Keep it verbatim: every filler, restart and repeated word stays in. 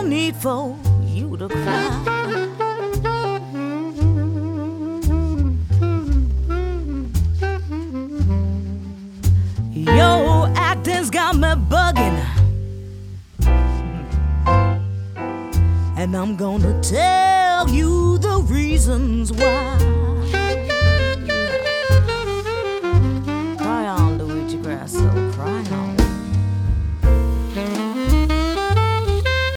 need for you to cry. Your acting's got me bugging, and I'm gonna tell you the reasons why.